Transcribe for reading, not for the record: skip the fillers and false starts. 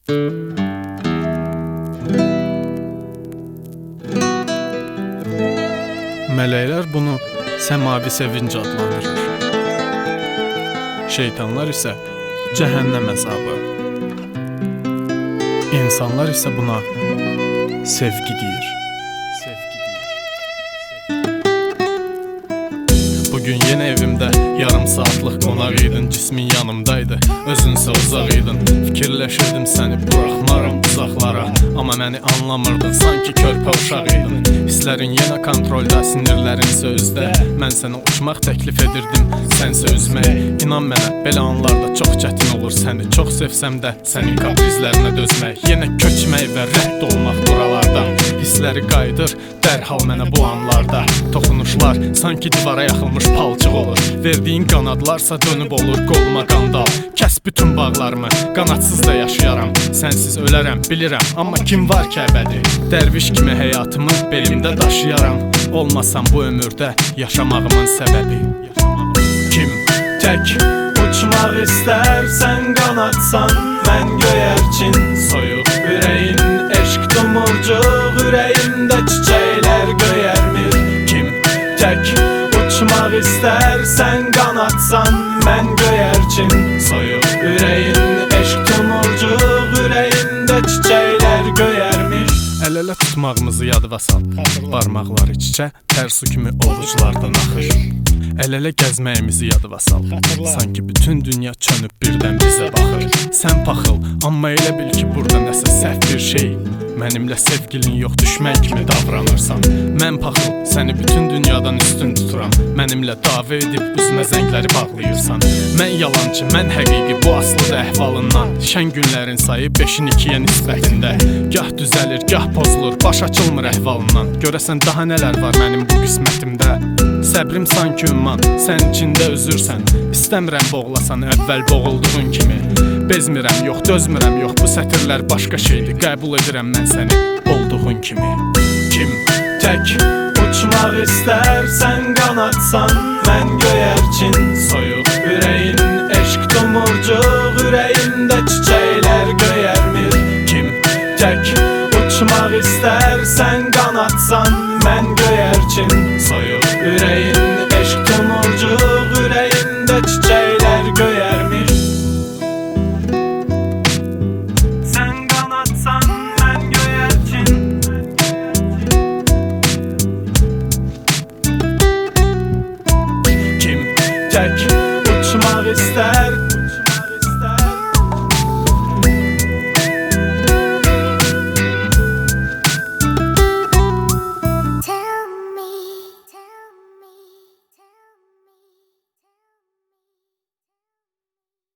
Mələklər bunu səmavi sevinc adlandırır. Şeytanlar isə cəhənnəm əzabı. İnsanlar isə buna sevgi deyir. Bugün yenə evimdə yarım saatlıq qonaq idin, cismin yanımdaydı, özünsə uzaq idin. Fikirləşirdim səni buraxmaram uzaqlara, amma məni anlamırdın, sanki körpə uşaq idin. Hisslərin yenə kontrolda, sinirlərin sözdə. Mən sənə uçmaq təklif edirdim, sənsə üzmək. İnan mənə, belə anlarda çox çətin olur səni çox sevsəm də sənin kaprizlərinə dözmək. Yenə köçmək və rədd olmaq buralardan. Hissləri qaydır dərhal mənə bu anlarda. Toxunuşlar sanki divara yaxılmış palçıq olur. Verdiyin qanadlarsa dönüb olur qoluma qandal. Kəs bütün bağlarımı, qanadsız da yaşayaram. Sənsiz ölərəm, bilirəm, amma kim var ki əbədi? Dərviş kimi həyatımı belimdə daşıyaram. Olmasam bu ömürdə yaşamağımın səbəbi. Kim tək uçmaq istərsən qanatsan, mən göyərçin soyuq ürəyin, eşq tumurcuq ürəyimdə çiçəklər göyərmir. Kim tək uçmaq istərsən qanatsan, mən göyərçin soyuq ürəyin, eşq tumurcuq ürəyimdə çiçəklər göyərmir. Əl-ələ tutmağımızı yadıva sal, barmaqları çiçə, tər su kimi ovuculardan axır. Əl-ələ gəzməyimizi yadıva sal, sanki bütün dünya çönüb birdən bizə baxır. Sən paxıl, amma elə bil ki burada nəsə səhv bir şey. Mənimlə sevgilin yox, düşmən kimi davranırsan. Mən paxıl, səni bütün dünyadan üstün tuturam. Mənimlə dava edib üzmə zəngləri bağlayırsan. Mən yalancı, mən həqiqi, bu aslıdır əhvalından. Şən günlərin sayı 5-in 2-yə nisbətində. Gah düzəlir, gah pozulur, baş açılmır əhvalından. Görəsən daha nələr var mənim bu qismətimdə? Səbrim sanki ümman, sən içində üzürsən. İstəmirəm boğlasan əvvəl boğulduğun kimi. Bezmirəm, yox, dözmürəm, yox, bu sətirlər başqa şeydir. Qəbul edirəm mən səni olduğun kimi. Kim tək uçmaq istərsən qanatsan, mən göyərçin soyuq ürəyin, eşq tumurcuq ürəyimdə çiçək